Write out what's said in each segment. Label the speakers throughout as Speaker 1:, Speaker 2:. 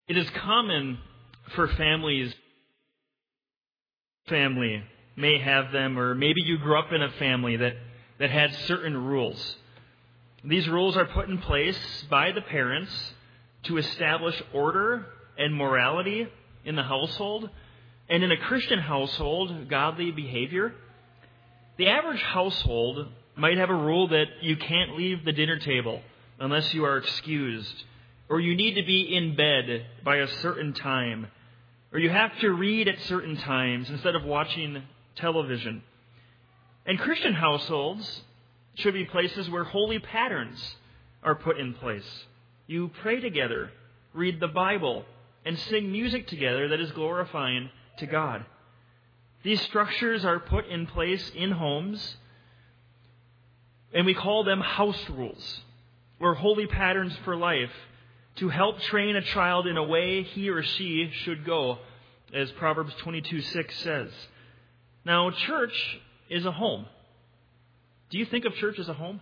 Speaker 1: It is common for family may have them, or maybe you grew up in a family that had certain rules. These rules are put in place by the parents to establish order and morality in the household, and in a Christian household, godly behavior. The average household might have a rule that you can't leave the dinner table unless you are excused, or you need to be in bed by a certain time, or you have to read at certain times instead of watching television. And Christian households should be places where holy patterns are put in place. You pray together, read the Bible, and sing music together that is glorifying to God. These structures are put in place in homes, and we call them house rules, or holy patterns for life, to help train a child in a way he or she should go, as Proverbs 22:6 says. Now, church is a home. Do you think of church as a home?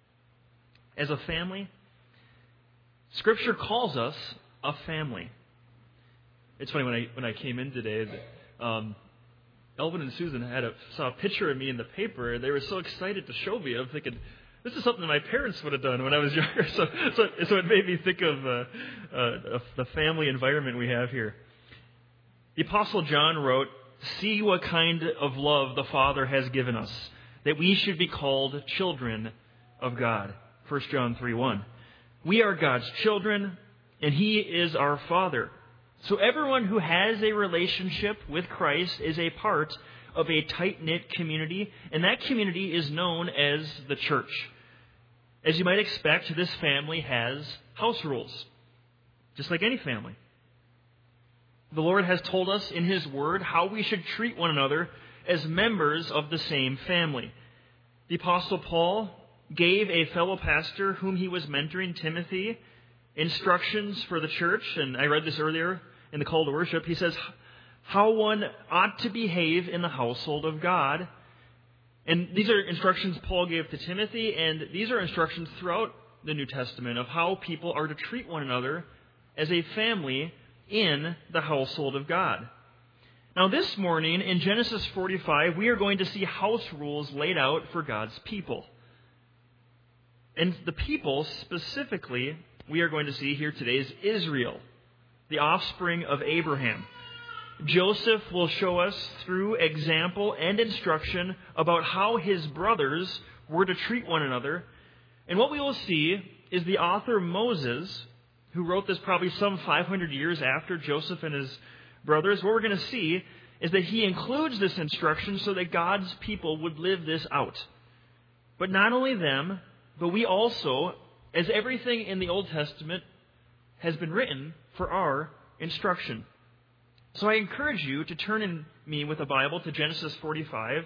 Speaker 1: As a family? Scripture calls us a family. It's funny, when I came in today, Elvin and Susan saw a picture of me in the paper, and they were so excited to show me. I'm thinking, this is something my parents would have done when I was younger. So it made me think of the family environment we have here. The Apostle John wrote, "See what kind of love the Father has given us, that we should be called children of God." 1 John 3:1. We are God's children, and He is our Father. So everyone who has a relationship with Christ is a part of a tight-knit community, and that community is known as the church. As you might expect, this family has house rules, just like any family. The Lord has told us in His Word how we should treat one another as members of the same family. The Apostle Paul gave a fellow pastor whom he was mentoring, Timothy, instructions for the church, and I read this earlier in the call to worship. He says how one ought to behave in the household of God. And these are instructions Paul gave to Timothy, and these are instructions throughout the New Testament of how people are to treat one another as a family in the household of God. Now this morning in Genesis 45, we are going to see house rules laid out for God's people. And the people specifically we are going to see here today is Israel, the offspring of Abraham. Joseph will show us through example and instruction about how his brothers were to treat one another. And what we will see is the author Moses, who wrote this probably some 500 years after Joseph and his brothers, what we're going to see is that he includes this instruction so that God's people would live this out. But not only them, but we also, as everything in the Old Testament has been written for our instruction. So I encourage you to turn in me with a Bible to Genesis 45.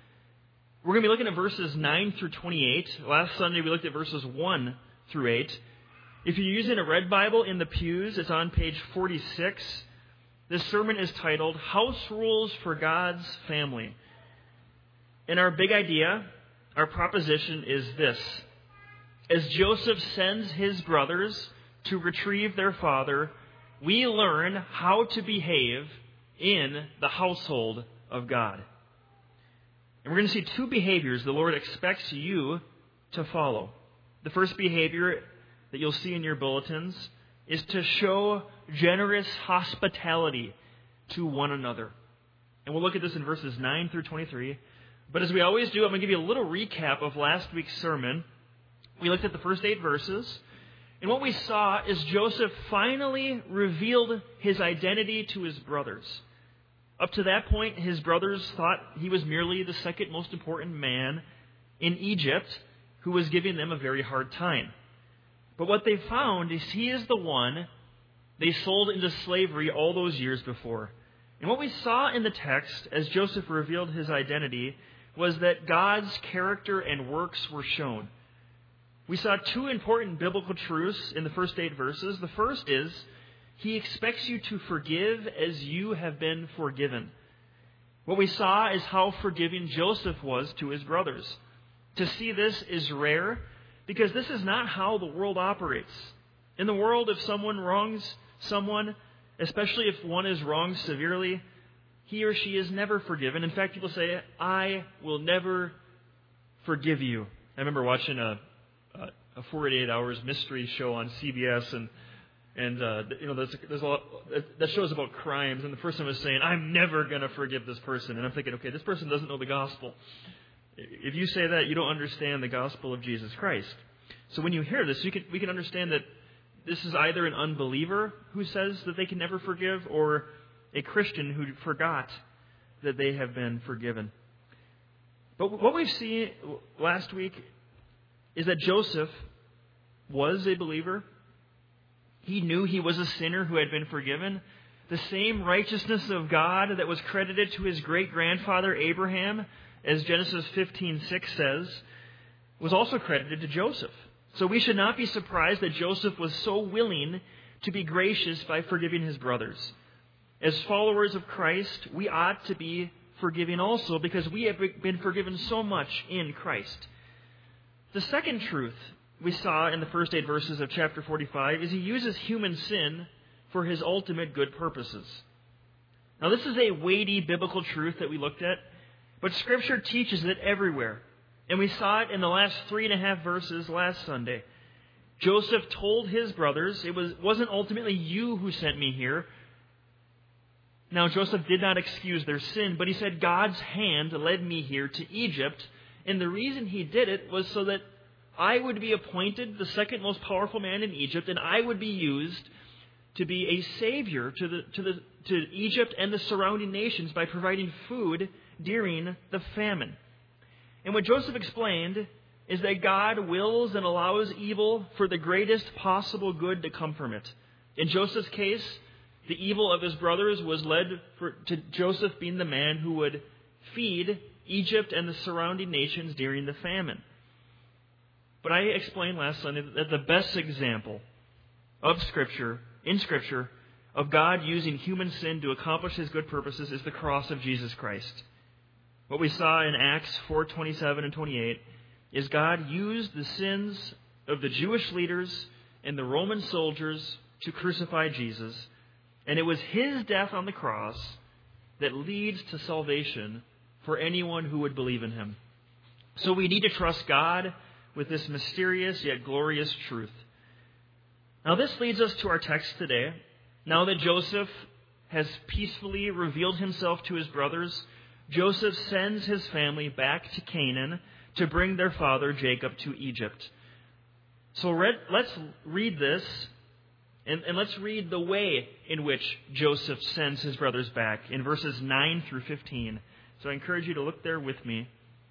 Speaker 1: We're going to be looking at verses 9 through 28. Last Sunday we looked at verses 1 through 8. If you're using a red Bible in the pews, it's on page 46. This sermon is titled, House Rules for God's Family. And our big idea, our proposition is this. As Joseph sends his brothers to retrieve their father, we learn how to behave in the household of God. And we're going to see two behaviors the Lord expects you to follow. The first behavior that you'll see in your bulletins is to show generous hospitality to one another. And we'll look at this in verses 9 through 23. But as we always do, I'm going to give you a little recap of last week's sermon. We looked at the first 8 verses. And what we saw is Joseph finally revealed his identity to his brothers. Up to that point, his brothers thought he was merely the second most important man in Egypt who was giving them a very hard time. But what they found is he is the one they sold into slavery all those years before. And what we saw in the text as Joseph revealed his identity was that God's character and works were shown. We saw 2 important biblical truths in the first 8 verses. The first is, He expects you to forgive as you have been forgiven. What we saw is how forgiving Joseph was to his brothers. To see this is rare because this is not how the world operates. In the world, if someone wrongs someone, especially if one is wronged severely, he or she is never forgiven. In fact, people say, I will never forgive you. I remember watching a 48 Hours mystery show on CBS, and there's a lot that shows about crimes, and the person was saying, I'm never going to forgive this person. And I'm thinking, okay, this person doesn't know the gospel. If you say that, you don't understand the gospel of Jesus Christ. So when you hear this, we can understand that this is either an unbeliever who says that they can never forgive, or a Christian who forgot that they have been forgiven. But what we've seen last week is that Joseph was a believer. He knew he was a sinner who had been forgiven. The same righteousness of God that was credited to his great-grandfather Abraham, as Genesis 15:6 says, was also credited to Joseph. So we should not be surprised that Joseph was so willing to be gracious by forgiving his brothers. As followers of Christ, we ought to be forgiving also, because we have been forgiven so much in Christ. The second truth we saw in the first 8 verses of chapter 45 is he uses human sin for his ultimate good purposes. Now, this is a weighty biblical truth that we looked at, but Scripture teaches it everywhere. And we saw it in the last 3.5 verses last Sunday. Joseph told his brothers, it wasn't ultimately you who sent me here. Now, Joseph did not excuse their sin, but he said, God's hand led me here to Egypt. And the reason he did it was so that I would be appointed the second most powerful man in Egypt, and I would be used to be a savior to Egypt and the surrounding nations by providing food during the famine. And what Joseph explained is that God wills and allows evil for the greatest possible good to come from it. In Joseph's case, the evil of his brothers was led to Joseph being the man who would feed Egypt and the surrounding nations during the famine. But I explained last Sunday that the best example of Scripture, of God using human sin to accomplish his good purposes is the cross of Jesus Christ. What we saw in Acts 4:27 and 28 is God used the sins of the Jewish leaders and the Roman soldiers to crucify Jesus. And it was his death on the cross that leads to salvation for anyone who would believe in him. So we need to trust God with this mysterious yet glorious truth. Now this leads us to our text today. Now that Joseph has peacefully revealed himself to his brothers, Joseph sends his family back to Canaan to bring their father Jacob to Egypt. So let's read this, and let's read the way in which Joseph sends his brothers back in verses 9 through 15. So I encourage you to look there with me.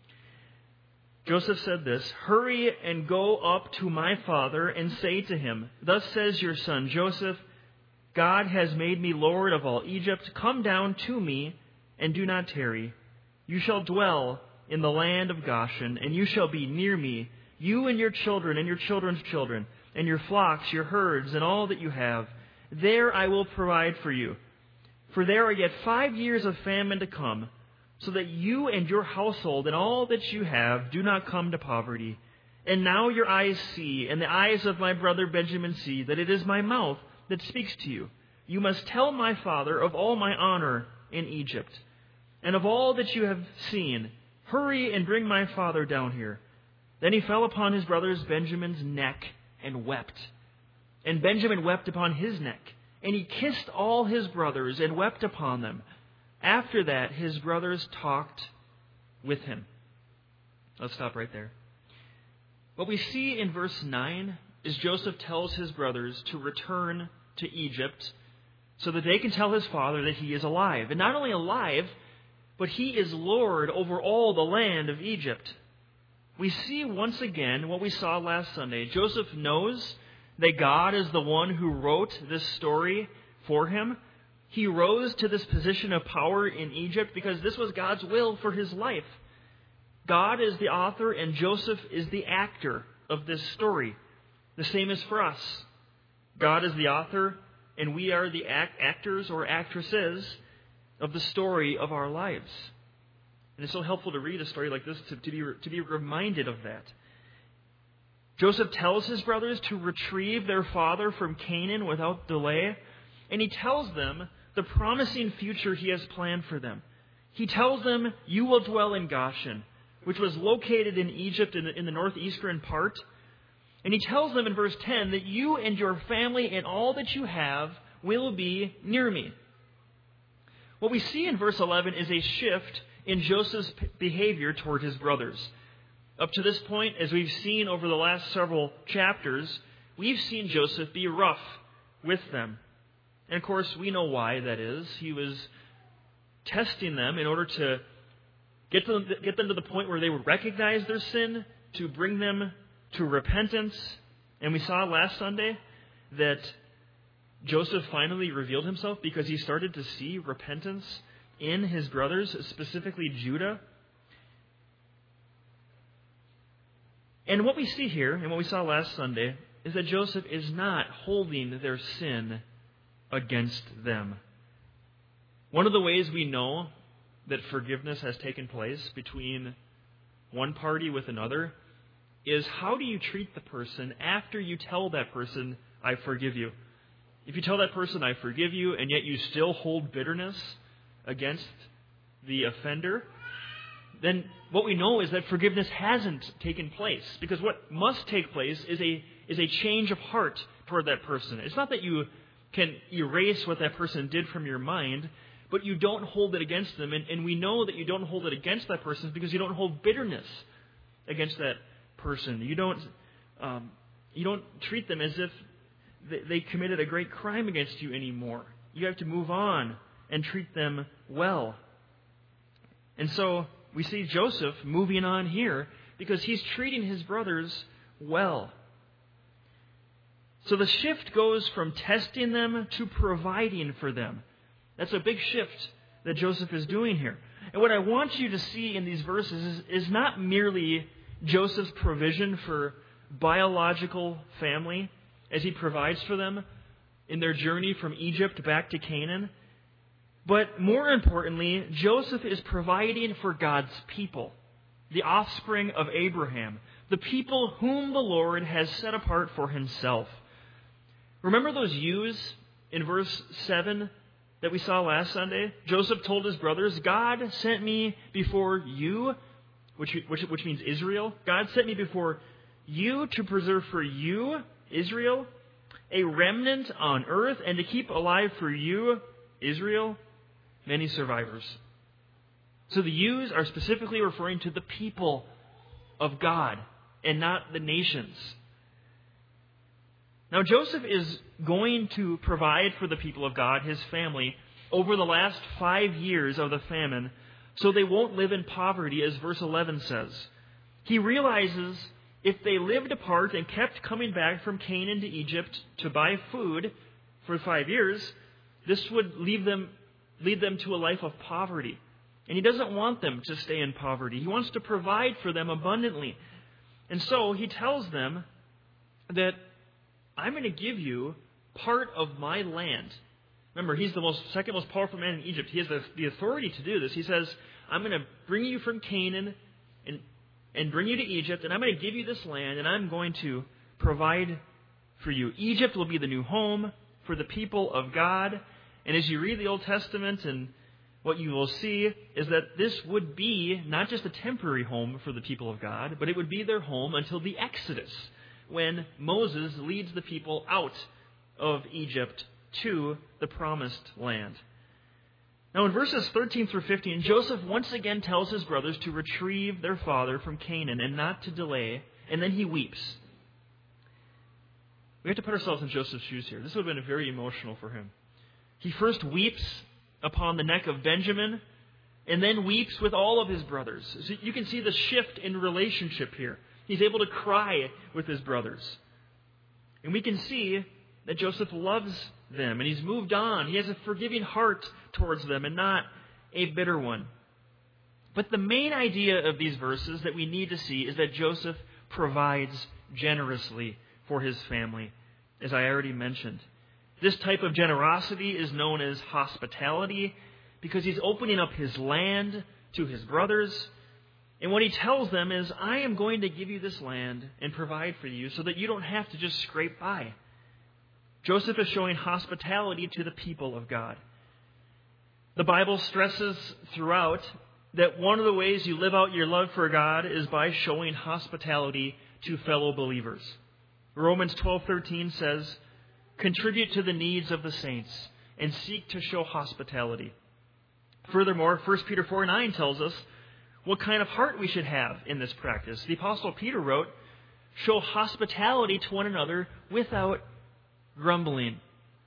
Speaker 1: Joseph said this, "Hurry and go up to my father and say to him, 'Thus says your son Joseph, God has made me Lord of all Egypt. Come down to me and do not tarry. You shall dwell in the land of Goshen, and you shall be near me, you and your children and your children's children, and your flocks, your herds, and all that you have. There I will provide for you. For there are yet 5 years of famine to come, so that you and your household and all that you have do not come to poverty. And now your eyes see, and the eyes of my brother Benjamin see, that it is my mouth that speaks to you. You must tell my father of all my honor in Egypt, and of all that you have seen. Hurry and bring my father down here.' Then he fell upon his brother's Benjamin's neck and wept. And Benjamin wept upon his neck. And he kissed all his brothers and wept upon them. After that, his brothers talked with him." Let's stop right there. What we see in verse 9 is Joseph tells his brothers to return to Egypt so that they can tell his father that he is alive. And not only alive, but he is Lord over all the land of Egypt. We see once again what we saw last Sunday. Joseph knows that God is the one who wrote this story for him. He rose to this position of power in Egypt because this was God's will for his life. God is the author and Joseph is the actor of this story. The same is for us. God is the author and we are the actors or actresses of the story of our lives. And it's so helpful to read a story like this to be reminded of that. Joseph tells his brothers to retrieve their father from Canaan without delay. and he tells them the promising future he has planned for them. He tells them, you will dwell in Goshen, which was located in Egypt in the northeastern part. And he tells them in verse 10 that you and your family and all that you have will be near me. What we see in verse 11 is a shift in Joseph's behavior toward his brothers. Up to this point, as we've seen over the last several chapters, we've seen Joseph be rough with them. And of course, we know why that is. He was testing them in order to get them to the point where they would recognize their sin, to bring them to repentance. And we saw last Sunday that Joseph finally revealed himself because he started to see repentance in his brothers, specifically Judah. And what we see here, and what we saw last Sunday, is that Joseph is not holding their sin against them. One of the ways we know that forgiveness has taken place between one party with another is how do you treat the person after you tell that person, I forgive you? If you tell that person, I forgive you, and yet you still hold bitterness against the offender, then what we know is that forgiveness hasn't taken place. Because what must take place is a change of heart toward that person. It's not that you can erase what that person did from your mind, but you don't hold it against them. And we know that you don't hold it against that person because you don't hold bitterness against that person. You don't treat them as if they committed a great crime against you anymore. You have to move on and treat them well. And so we see Joseph moving on here because he's treating his brothers well. So the shift goes from testing them to providing for them. That's a big shift that Joseph is doing here. And what I want you to see in these verses is not merely Joseph's provision for biological family as he provides for them in their journey from Egypt back to Canaan, but more importantly, Joseph is providing for God's people, the offspring of Abraham, the people whom the Lord has set apart for himself. Remember those ewes in verse 7 that we saw last Sunday? Joseph told his brothers, God sent me before you, which means Israel. God sent me before you to preserve for you, Israel, a remnant on earth, and to keep alive for you, Israel, many survivors. So the ewes are specifically referring to the people of God and not the nations. Now Joseph is going to provide for the people of God, his family, over the last 5 years of the famine, so they won't live in poverty, as verse 11 says. He realizes if they lived apart and kept coming back from Canaan to Egypt to buy food for 5 years, this would lead them to a life of poverty. And he doesn't want them to stay in poverty. He wants to provide for them abundantly. And so he tells them that I'm going to give you part of my land. Remember, he's the second most powerful man in Egypt. He has the authority to do this. He says, I'm going to bring you from Canaan and bring you to Egypt, and I'm going to give you this land, and I'm going to provide for you. Egypt will be the new home for the people of God. And as you read the Old Testament, and what you will see is that this would be not just a temporary home for the people of God, but it would be their home until the Exodus, when Moses leads the people out of Egypt to the promised land. Now in verses 13 through 15, Joseph once again tells his brothers to retrieve their father from Canaan and not to delay, and then he weeps. We have to put ourselves in Joseph's shoes here. This would have been very emotional for him. He first weeps upon the neck of Benjamin, and then weeps with all of his brothers. So you can see the shift in relationship here. He's able to cry with his brothers. And we can see that Joseph loves them, and he's moved on. He has a forgiving heart towards them and not a bitter one. But the main idea of these verses that we need to see is that Joseph provides generously for his family, as I already mentioned. This type of generosity is known as hospitality because he's opening up his land to his brothers. And what he tells them is, I am going to give you this land and provide for you so that you don't have to just scrape by. Joseph is showing hospitality to the people of God. The Bible stresses throughout that one of the ways you live out your love for God is by showing hospitality to fellow believers. Romans 12:13 says, "Contribute to the needs of the saints and seek to show hospitality." Furthermore, 1 Peter 4:9 tells us what kind of heart we should have in this practice. The Apostle Peter wrote, "Show hospitality to one another without grumbling."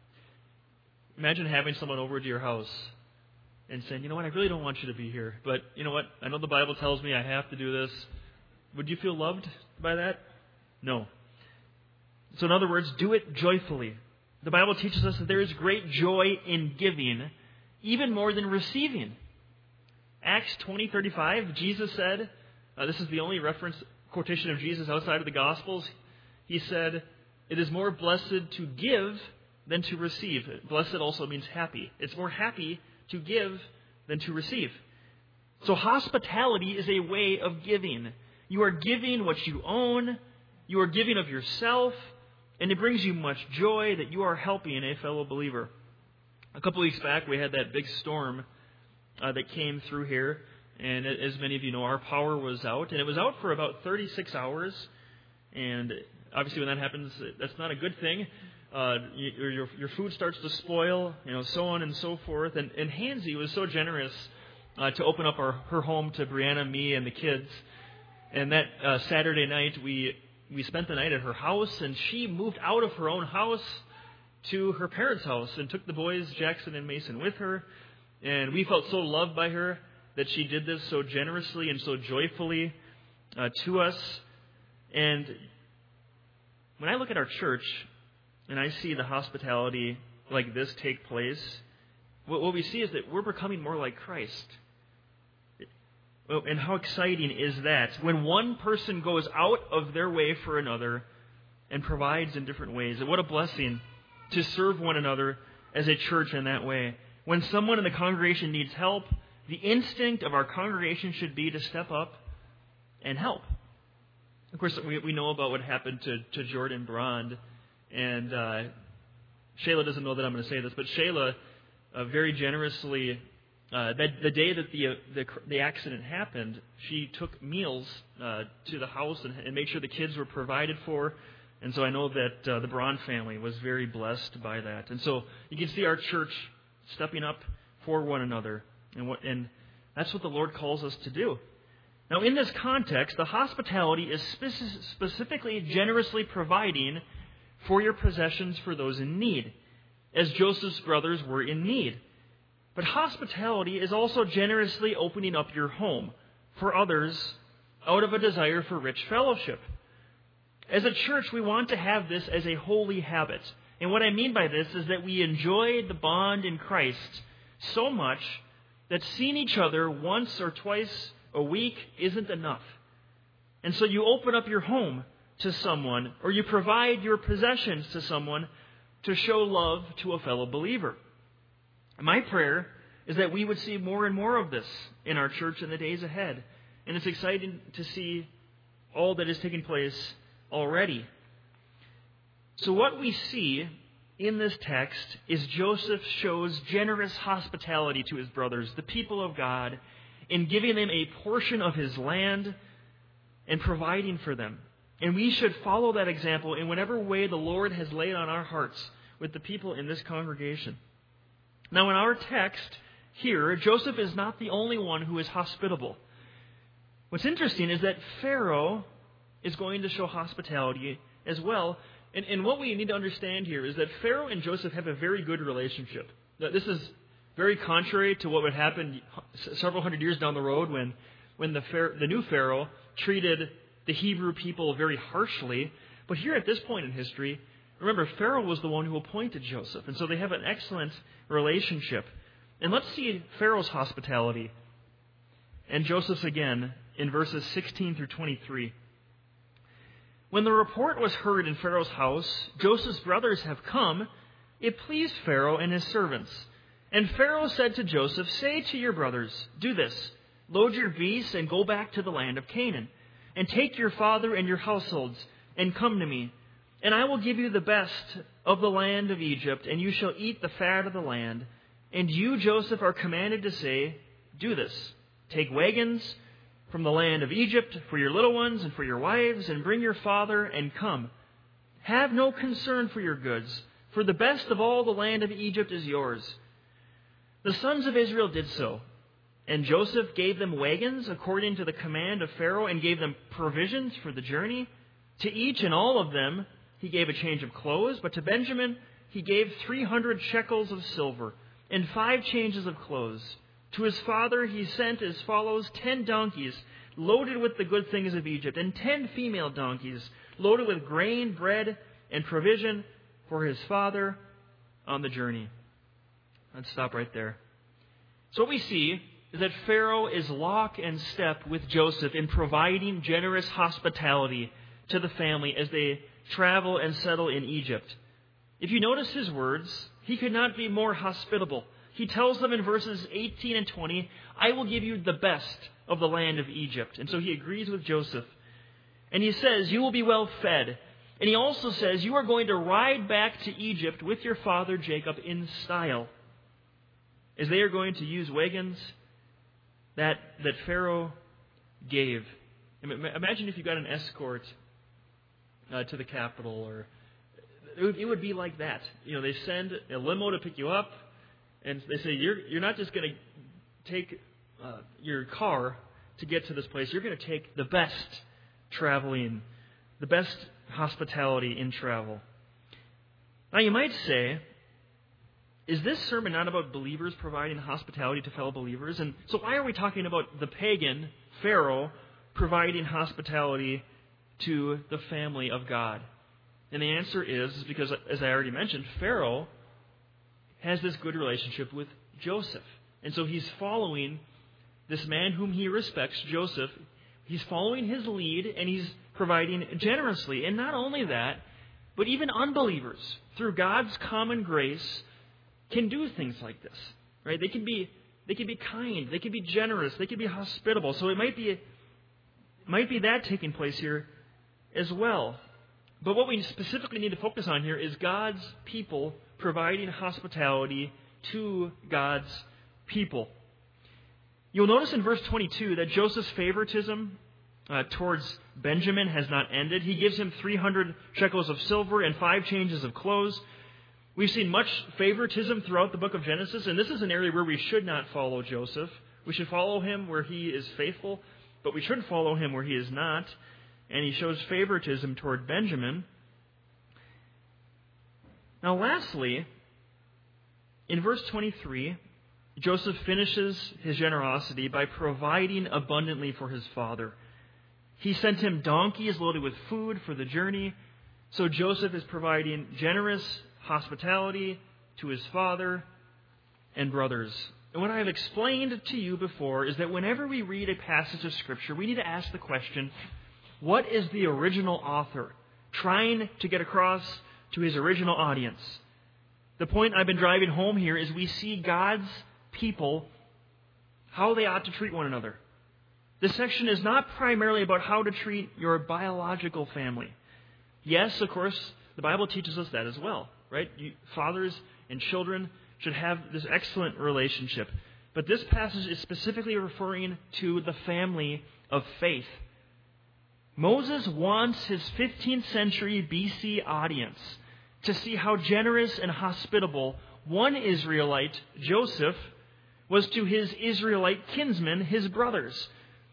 Speaker 1: Imagine having someone over to your house and saying, "You know what, I really don't want you to be here, but you know what, I know the Bible tells me I have to do this." Would you feel loved by that? No. So in other words, do it joyfully. The Bible teaches us that there is great joy in giving, even more than receiving. Acts 20:35, Jesus said, this is the only reference quotation of Jesus outside of the Gospels. He said, "It is more blessed to give than to receive." Blessed also means happy. It's more happy to give than to receive. So hospitality is a way of giving. You are giving what you own. You are giving of yourself. And it brings you much joy that you are helping a fellow believer. A couple weeks back, we had that big storm that came through here. And as many of you know, our power was out. And it was out for about 36 hours. And obviously when that happens, that's not a good thing. Your food starts to spoil, so on and so forth. And Hansy was so generous to open up her home to Brianna, me, and the kids. And that Saturday night, we spent the night at her house, and she moved out of her own house to her parents' house and took the boys, Jackson and Mason, with her. And we felt so loved by her that she did this so generously and so joyfully to us. And when I look at our church and I see the hospitality like this take place, what we see is that we're becoming more like Christ. And how exciting is that when one person goes out of their way for another and provides in different ways. And what a blessing to serve one another as a church in that way. When someone in the congregation needs help, the instinct of our congregation should be to step up and help. Of course, we know about what happened to Jordan Brand. And Shayla doesn't know that I'm going to say this, but Shayla very generously, the day that the accident happened, she took meals to the house and made sure the kids were provided for. And so I know that the Braun family was very blessed by that. And so you can see our church stepping up for one another. And that's what the Lord calls us to do. Now, in this context, the hospitality is specifically generously providing for your possessions for those in need, as Joseph's brothers were in need. But hospitality is also generously opening up your home for others out of a desire for rich fellowship. As a church, we want to have this as a holy habit. And what I mean by this is that we enjoy the bond in Christ so much that seeing each other once or twice a week isn't enough. And so you open up your home to someone, or you provide your possessions to someone to show love to a fellow believer. My prayer is that we would see more and more of this in our church in the days ahead. And it's exciting to see all that is taking place already. So what we see in this text is Joseph shows generous hospitality to his brothers, the people of God, in giving them a portion of his land and providing for them. And we should follow that example in whatever way the Lord has laid on our hearts with the people in this congregation. Now, in our text here, Joseph is not the only one who is hospitable. What's interesting is that Pharaoh is going to show hospitality as well. And what we need to understand here is that Pharaoh and Joseph have a very good relationship. This is very contrary to what would happen several hundred years down the road when the new Pharaoh treated the Hebrew people very harshly. But here at this point in history, remember, Pharaoh was the one who appointed Joseph. And so they have an excellent relationship. And let's see Pharaoh's hospitality and Joseph's again in verses 16 through 23. When the report was heard in Pharaoh's house, Joseph's brothers have come, it pleased Pharaoh and his servants. And Pharaoh said to Joseph, "Say to your brothers, do this, load your beasts and go back to the land of Canaan, and take your father and your households, and come to me, and I will give you the best of the land of Egypt, and you shall eat the fat of the land. And you, Joseph, are commanded to say, do this. Take wagons from the land of Egypt for your little ones and for your wives, and bring your father, and come. Have no concern for your goods, for the best of all the land of Egypt is yours. The sons of Israel did so. And Joseph gave them wagons according to the command of Pharaoh, and gave them provisions for the journey. To each and all of them he gave a change of clothes, but to Benjamin he gave 300 shekels of silver, and 5 changes of clothes. To his father he sent as follows: 10 donkeys loaded with the good things of Egypt, and 10 female donkeys loaded with grain, bread, and provision for his father on the journey. Let's stop right there. So what we see is that Pharaoh is lock and step with Joseph in providing generous hospitality to the family as they travel and settle in Egypt. If you notice his words, he could not be more hospitable. He tells them in verses 18 and 20, I will give you the best of the land of Egypt. And so he agrees with Joseph. And he says, you will be well fed. And he also says, you are going to ride back to Egypt with your father Jacob in style, as they are going to use wagons that Pharaoh gave. Imagine if you got an escort to the capital, or it would be like that. You know, they send a limo to pick you up, and they say you're not just going to take your car to get to this place. You're going to take the best traveling, the best hospitality in travel. Now you might say, is this sermon not about believers providing hospitality to fellow believers? And so why are we talking about the pagan Pharaoh providing hospitality to the family of God? And the answer is because, as I already mentioned, Pharaoh has this good relationship with Joseph. And so he's following this man whom he respects, Joseph. He's following his lead, and he's providing generously. And not only that, but even unbelievers, through God's common grace, can do things like this. Right? They can be kind, they can be generous, they can be hospitable. So it might be that taking place here as well. But what we specifically need to focus on here is God's people providing hospitality to God's people. You'll notice in verse 22 that Joseph's favoritism towards Benjamin has not ended. He gives him 300 shekels of silver and 5 changes of clothes. We've seen much favoritism throughout the book of Genesis, and this is an area where we should not follow Joseph. We should follow him where he is faithful, but we shouldn't follow him where he is not. And he shows favoritism toward Benjamin. Now lastly, in verse 23, Joseph finishes his generosity by providing abundantly for his father. He sent him donkeys loaded with food for the journey. So Joseph is providing generous hospitality to his father and brothers. And what I have explained to you before is that whenever we read a passage of Scripture, we need to ask the question, what is the original author trying to get across to his original audience? The point I've been driving home here is we see God's people, how they ought to treat one another. This section is not primarily about how to treat your biological family. Yes, of course, the Bible teaches us that as well, right? Fathers and children should have this excellent relationship. But this passage is specifically referring to the family of faith. Moses wants his 15th century BC audience to see how generous and hospitable one Israelite, Joseph, was to his Israelite kinsmen, his brothers.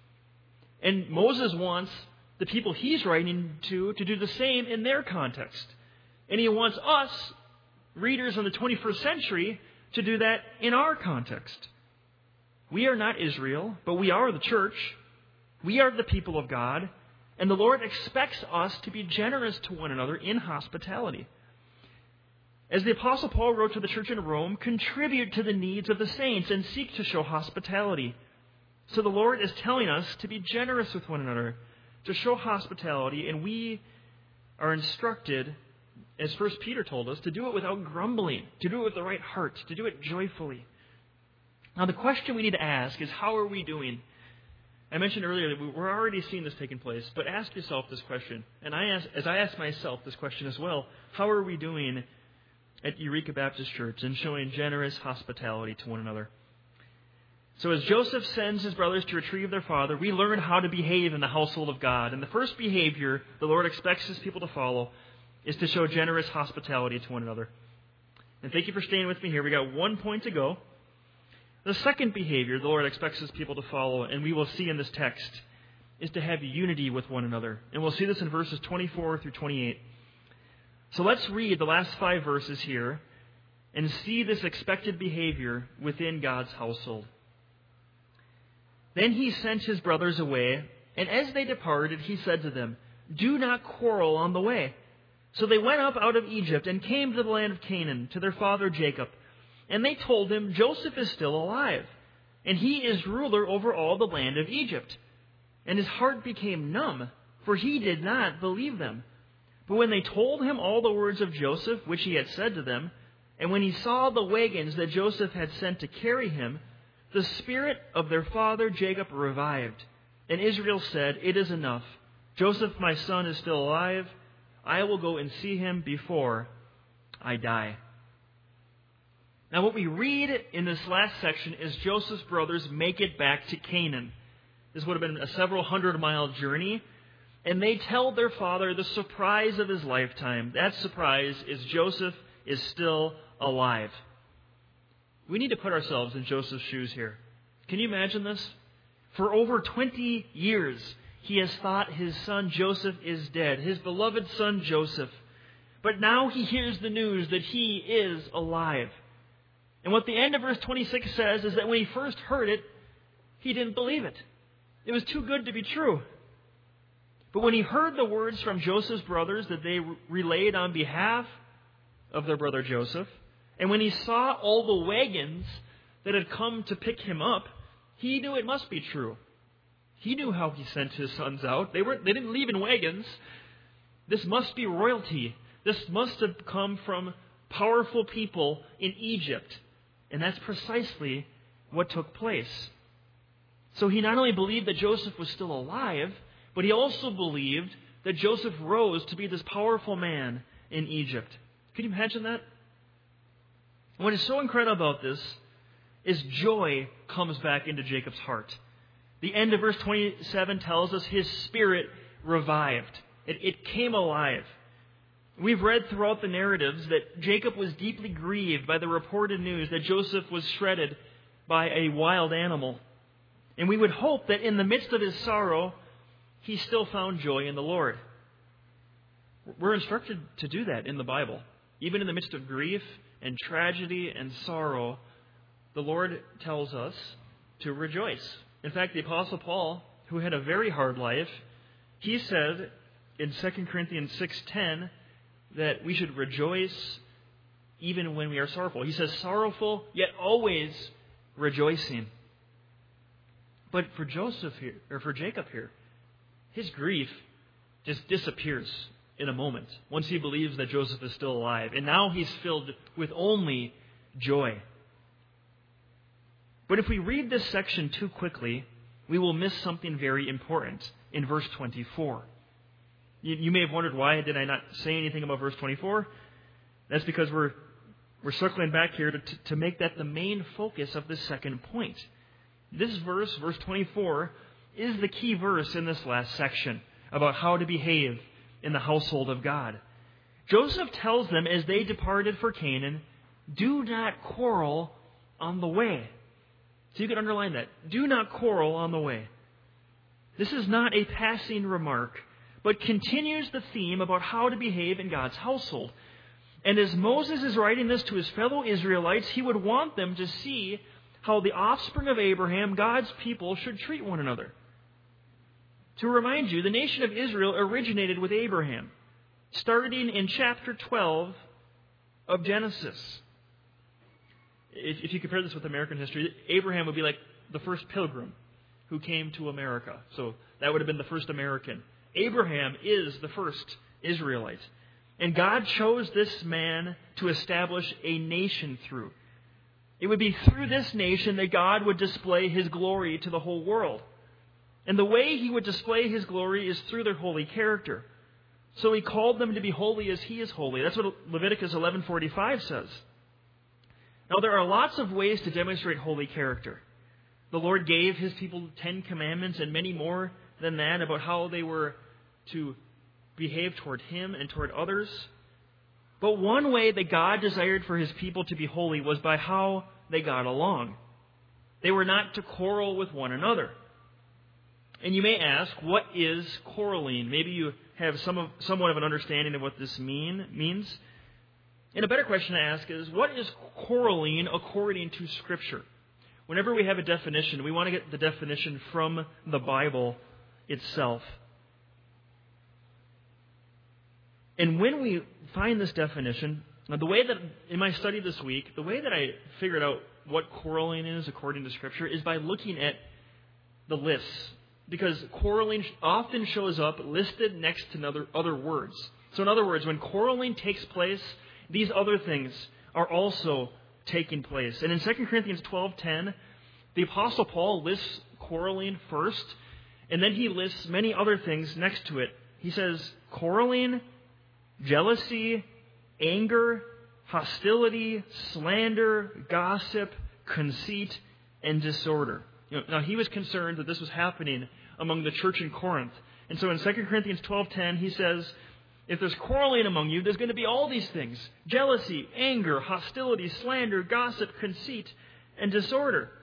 Speaker 1: And Moses wants the people he's writing to do the same in their context. And he wants us, readers in the 21st century, to do that in our context. We are not Israel, but we are the church. We are the people of God. And the Lord expects us to be generous to one another in hospitality. As the Apostle Paul wrote to the church in Rome, contribute to the needs of the saints and seek to show hospitality. So the Lord is telling us to be generous with one another, to show hospitality, and we are instructed, as 1 Peter told us, to do it without grumbling, to do it with the right heart, to do it joyfully. Now the question we need to ask is, how are we doing? I mentioned earlier that we're already seeing this taking place, but ask yourself this question, and as I ask myself this question as well, how are we doing at Eureka Baptist Church and showing generous hospitality to one another. So as Joseph sends his brothers to retrieve their father, we learn how to behave in the household of God. And the first behavior the Lord expects his people to follow is to show generous hospitality to one another. And thank you for staying with me here. We got 1 point to go. The second behavior the Lord expects his people to follow, and we will see in this text, is to have unity with one another. And we'll see this in verses 24 through 28. So let's read the last 5 verses here and see this expected behavior within God's household. Then he sent his brothers away, and as they departed, he said to them, "Do not quarrel on the way." So they went up out of Egypt and came to the land of Canaan, to their father Jacob. And they told him, "Joseph is still alive, and he is ruler over all the land of Egypt." And his heart became numb, for he did not believe them. But when they told him all the words of Joseph, which he had said to them, and when he saw the wagons that Joseph had sent to carry him, the spirit of their father Jacob revived. And Israel said, "It is enough. Joseph, my son, is still alive. I will go and see him before I die." Now what we read in this last section is Joseph's brothers make it back to Canaan. This would have been a several 100-mile journey. And they tell their father the surprise of his lifetime. That surprise is Joseph is still alive. We need to put ourselves in Joseph's shoes here. Can you imagine this? For over 20 years, he has thought his son Joseph is dead, his beloved son Joseph. But now he hears the news that he is alive. And what the end of verse 26 says is that when he first heard it, he didn't believe it. It was too good to be true. But when he heard the words from Joseph's brothers that they relayed on behalf of their brother Joseph, and when he saw all the wagons that had come to pick him up, he knew it must be true. He knew how he sent his sons out. They didn't leave in wagons. This must be royalty. This must have come from powerful people in Egypt. And that's precisely what took place. So he not only believed that Joseph was still alive, but he also believed that Joseph rose to be this powerful man in Egypt. Can you imagine that? What is so incredible about this is joy comes back into Jacob's heart. The end of verse 27 tells us his spirit revived. It came alive. We've read throughout the narratives that Jacob was deeply grieved by the reported news that Joseph was shredded by a wild animal. And we would hope that in the midst of his sorrow, he still found joy in the Lord. We're instructed to do that in the Bible. Even in the midst of grief and tragedy and sorrow, the Lord tells us to rejoice. In fact, the Apostle Paul, who had a very hard life, he said in 2 Corinthians 6:10 that we should rejoice even when we are sorrowful. He says, sorrowful, yet always rejoicing. But for Jacob here, his grief just disappears in a moment once he believes that Joseph is still alive. And now he's filled with only joy. But if we read this section too quickly, we will miss something very important in verse 24. You may have wondered, why did I not say anything about verse 24? That's because we're circling back here to make that the main focus of this second point. This verse 24, is the key verse in this last section about how to behave in the household of God. Joseph tells them as they departed for Canaan, do not quarrel on the way. So you can underline that. Do not quarrel on the way. This is not a passing remark, but continues the theme about how to behave in God's household. And as Moses is writing this to his fellow Israelites, he would want them to see how the offspring of Abraham, God's people, should treat one another. To remind you, the nation of Israel originated with Abraham, starting in chapter 12 of Genesis. If you compare this with American history, Abraham would be like the first pilgrim who came to America. So that would have been the first American. Abraham is the first Israelite. And God chose this man to establish a nation through. It would be through this nation that God would display His glory to the whole world. And the way He would display His glory is through their holy character. So he called them to be holy as he is holy. That's what Leviticus 11:45 says. Now, there are lots of ways to demonstrate holy character. The Lord gave his people 10 commandments and many more than that about how they were to behave toward him and toward others. But one way that God desired for his people to be holy was by how they got along. They were not to quarrel with one another. And you may ask, what is quarreling? Maybe you have somewhat of an understanding of what this means. And a better question to ask is, what is quarreling according to Scripture? Whenever we have a definition, we want to get the definition from the Bible itself. And when we find this definition, the way that, in my study this week, the way that I figured out what quarreling is according to Scripture is by looking at the lists. Because quarreling often shows up listed next to other words. So in other words, when quarreling takes place, these other things are also taking place. And in 2 Corinthians 12:10, the Apostle Paul lists quarreling first, and then he lists many other things next to it. He says quarreling, jealousy, anger, hostility, slander, gossip, conceit, and disorder. Now, he was concerned that this was happening among the church in Corinth. And so in 2 Corinthians 12:10, he says, if there's quarreling among you, there's going to be all these things: jealousy, anger, hostility, slander, gossip, conceit, and disorder.